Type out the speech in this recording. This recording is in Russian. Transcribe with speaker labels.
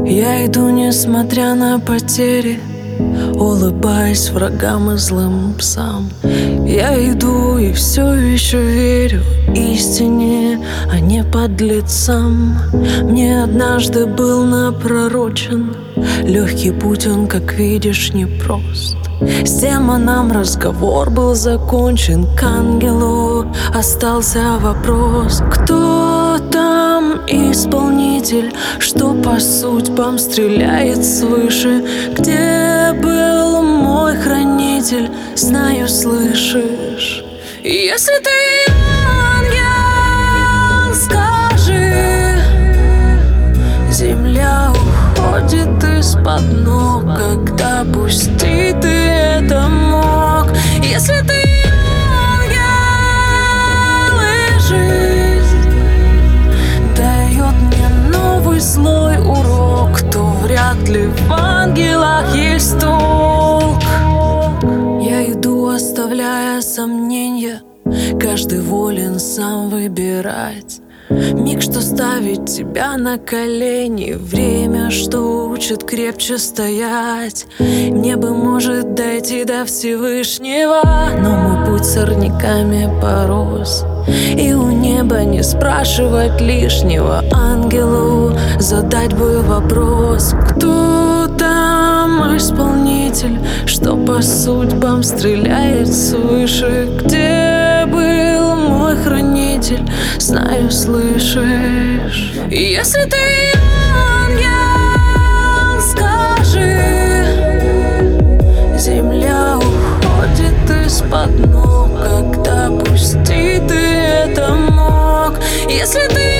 Speaker 1: Я иду, несмотря на потери, улыбаясь врагам и злым псам. Я иду и все еще верю истине, а не подлецам. Мне однажды был напророчен легкий путь, он, как видишь, непрост. С демоном разговор был закончен, к ангелу остался вопрос: кто там исполнитель, что по судьбам стреляет свыше? Где был мой хранитель? Знаю, слышишь. Если ты ангел, скажи. Земля уходит из-под ног, когда пусти ты это мог. Если ты ангел, и жизнь дает мне новый злой урок, то вряд ли в ангелах есть толк. Я иду, оставляя сомнения, каждый волен сам выбирать миг, что ставит тебя на колени, время, что учит крепче стоять. Небо может дойти до Всевышнего, но мой путь сорняками порос, и у неба не спрашивать лишнего. Ангелу задать бы вопрос: кто там исполнитель, что по судьбам стреляет свыше? Где был мой хранитель? Знаю, слышишь. Если ты ангел, скажи. Земля уходит из-под ног, когда пусти ты это мог. Если ты